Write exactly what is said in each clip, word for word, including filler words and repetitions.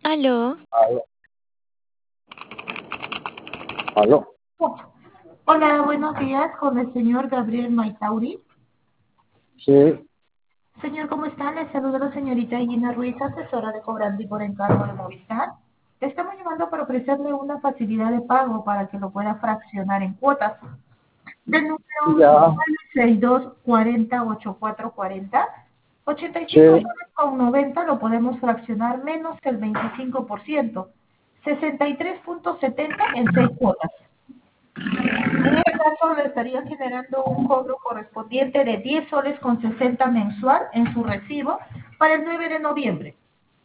Aló, Aló, aló. Hola, buenos días con el señor Gabriel Maitauri. Sí, Señor, ¿cómo está? Le saluda la señorita Gina Ruiz, asesora de cobrante y por encargo de Movistar. Le estamos llamando para ofrecerle una facilidad de pago para que lo pueda fraccionar en cuotas. Del número ya, nueve seis dos cuarenta ochenta y cuatro cuarenta, ochenta y cinco sí, soles con noventa lo podemos fraccionar menos el veinticinco por ciento, sesenta y tres punto setenta en seis cuotas. En este caso, le estaría generando un cobro correspondiente de diez soles con sesenta mensual en su recibo para el nueve de noviembre.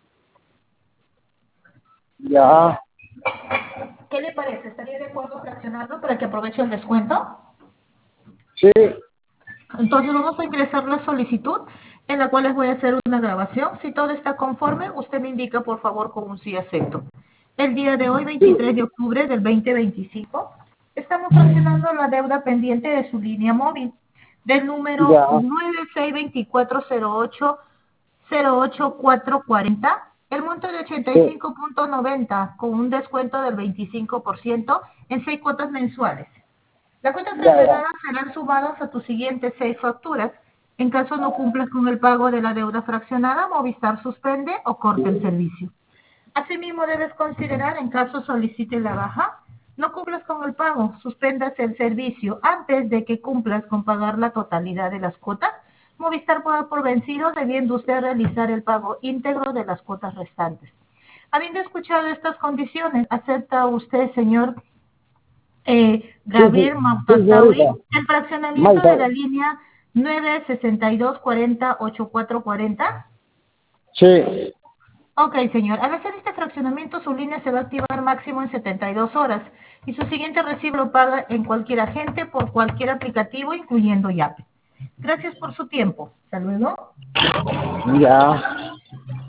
ya, ¿Qué le parece? ¿Estaría de acuerdo fraccionarlo para que aproveche el descuento? sí, Entonces vamos a ingresar la solicitud en la cual les voy a hacer una grabación. Si todo está conforme, usted me indica por favor con un sí acepto. El día de hoy, veintitrés de octubre del dos mil veinticinco, estamos fraccionando la deuda pendiente de su línea móvil del número ya, nueve seis dos cuatro cero ocho cero ocho cuatro cuatro cero, el monto de ochenta y sí, cinco punto noventa con un descuento del veinticinco por ciento en seis cuotas mensuales. Las cuentas ya, ya, fraccionadas serán sumadas a tus siguientes seis facturas. En caso no cumplas con el pago de la deuda fraccionada, Movistar suspende o corta el servicio. Asimismo, debes considerar, en caso solicite la baja, no cumplas con el pago, suspendas el servicio antes de que cumplas con pagar la totalidad de las cuotas. Movistar puede dar por vencido, debiendo usted realizar el pago íntegro de las cuotas restantes. Habiendo escuchado estas condiciones, ¿acepta usted, señor eh, sí, sí, Gabriel sí, señorita, Mautatauri, el fraccionamiento Maita, de la línea nueve sesenta y dos cuarenta ochenta y cuatro cuarenta? sí, Ok, señor. Al hacer este fraccionamiento, su línea se va a activar máximo en setenta y dos horas y su siguiente recibo lo paga en cualquier agente por cualquier aplicativo, incluyendo Yape. Gracias por su tiempo. Hasta luego. ya.